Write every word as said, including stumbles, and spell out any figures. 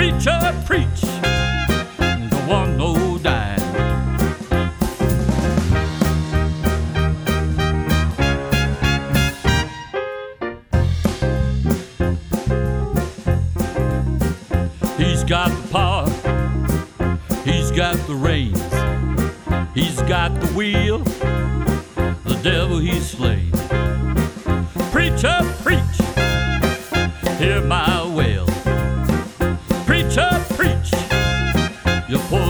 Preacher, preach, don't want no dime. He's got the power, he's got the reins, he's got the wheel, the devil he's slain. Preacher, preach, hear my wail. Preacher, preach, your poor